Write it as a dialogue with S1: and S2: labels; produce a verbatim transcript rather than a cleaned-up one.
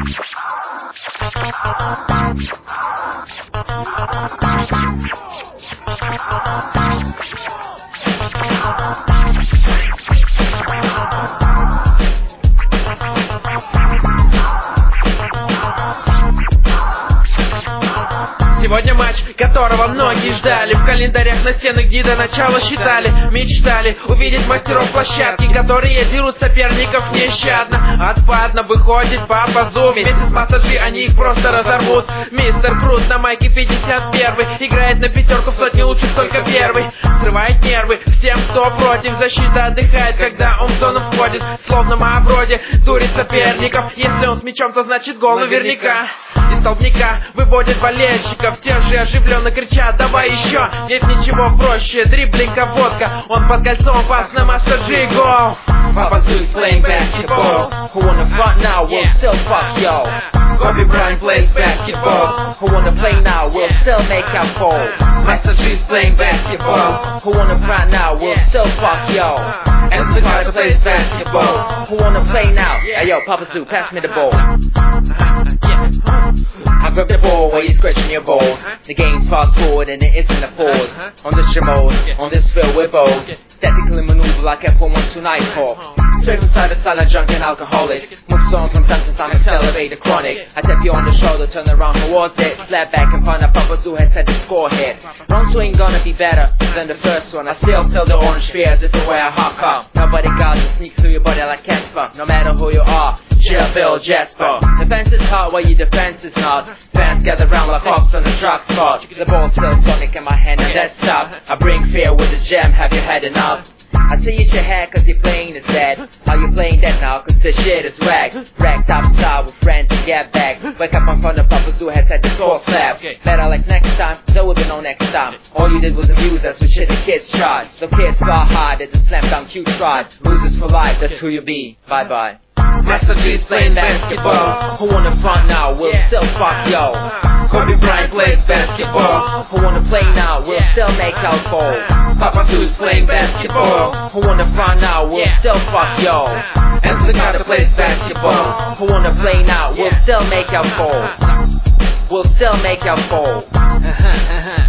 S1: Сегодня матч, которого многие ждали. В календарях на стенах гида начало считали. Мечтали увидеть мастеров площадки, которые дерут соперников нещадно. Отпадно выходит папа Зум. Вместе с массажи они их просто разорвут. Мистер Крут на майке пятьдесят первый играет на пятерку в сотне лучших только первый. Срывает нервы всем, кто против. Защита отдыхает, когда он в зону входит. Словно Мавроди дурит соперников. Если он с мячом, то значит гол наверняка. Из столбняка выводит болельщиков. Те же оживленно кричат: давай еще. Нет ничего проще, дриблинг, водка. Он под кольцом, пас на массажи, гол.
S2: Papa Zeus playing basketball. Who on the front now will still fuck yo.
S1: Kobe Bryant plays basketball.
S2: Who on the play now will still make out fold.
S1: Master G's playing basketball.
S2: Who on the front now will still fuck yo.
S1: And the guy plays basketball.
S2: Who on the play now? Hey yo, Papa Zeus, pass me the ball. I grab the ball while you're scratching your balls. The game's fast forward and it isn't a pause. On this remote, on this field we're bold. Statically maneuver like F one two Nighthawk. Straight from side to side like drunk and alcoholic. Moves on from time to time, accelerate the chronic. I tap you on the shoulder, turn around towards it. Slap back and find out Papa Zoo has set the score hit. Round two ain't gonna be better than the first one. I still sell the orange fear as if it were a hot cup. Nobody got to sneak through your body like Casper. No matter who you are, Jill, Bill, Jasper. Defense is hard while your defense is not. Fans gather round like fox on the track spot. The ball's still sonic in my hand and that's up. I bring fear with this jam, have you had enough? I see it's your hair cause you're playing is dead. Are you playing that now cause this shit is whack? Racked up style with friends to get back. Wake up in front of Papa Zoo has had the soul slap. Better like next time, there will be no next time. All you did was amuse us with shit the kids tried. The kids far hard, it's a slam dunk you tried. Losers for life, that's who you be. Bye bye.
S1: Master G's playing basketball.
S2: Who on the front now will still fuck yo.
S1: Kobe Bryant plays basketball.
S2: Who on the play now will still make out fold.
S1: Papa Zeus playing basketball.
S2: Who on the front now will still fuck yo.
S1: And the guy plays basketball.
S2: Who on the play now will still make out fold. Will still make out fold.